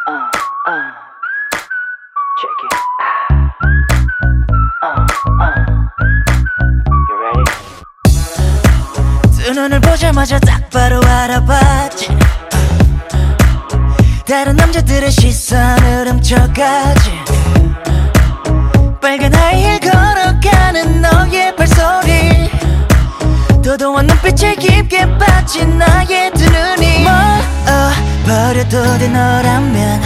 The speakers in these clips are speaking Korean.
Check it. You ready? 두 눈을 보자마자 딱 바로 알아봤지. 다른 남자들의 시선을 훔쳐가지. 빨간 하이힐 걸어가는 너의 발소리, 도도한 눈빛에 깊게 빠진 나의 두 눈이 버려도 돼 너라면,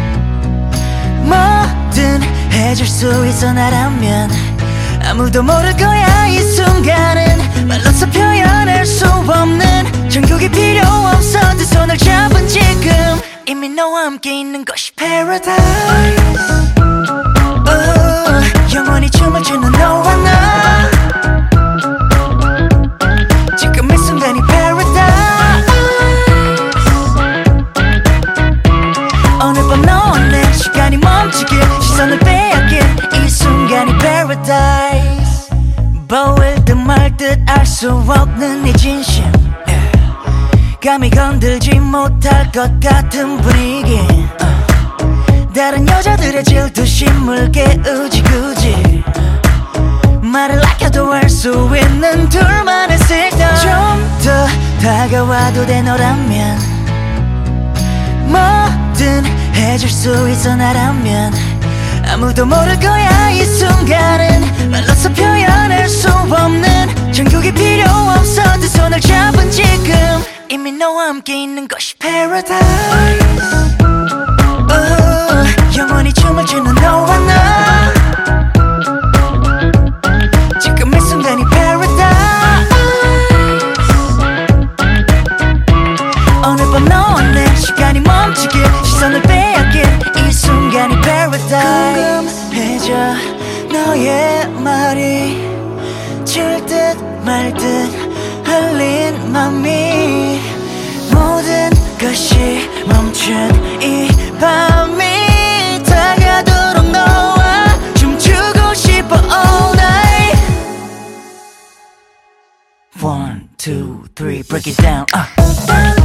뭐든 해줄 수 있어 나라면. 아무도 모를 거야 이 순간은 말로써 표현할 수 없는 정곡이 필요 없어. 두 손을 잡은 지금 이미 너와 함께 있는 것이 paradise. 영원히 춤을 추는 너와 나, 지금 이 순간이 paradise. 오늘 밤 너와 내 시간이 멈추길, 시선을 빼앗긴 이 순간이 paradise. 보일 듯 말 듯 알 수 없는 이 진심, 감히 건들지 못할 것 같은 분위기. 다른 여자들의 질투심을 깨우지 굳이 말을 아껴도 할 수 있는 둘만의 시간. 좀 더 다가와도 돼 너라면, 뭐든 해줄 수 있어 나라면. 아무도 모를 거야 이 순간은 말로써 표현할 수 없는 정곡이 필요 없어. 두 손을 잡은 지금 이미 너와 함께 있는 것이 paradise. 영원히 춤을 추는 너와 나, 지금 이 순간이 paradise. 오늘 밤 너와 내 시간이 멈추길, 시선을 빼앗긴 이 순간이 paradise. 궁금해져 너의 말이, 줄 듯 말 듯 흘린 맘이, 모든 것이 멈춘 이 밤이 다가도록 너와 춤추고 싶어 all night. 1, 2, 3 break it down.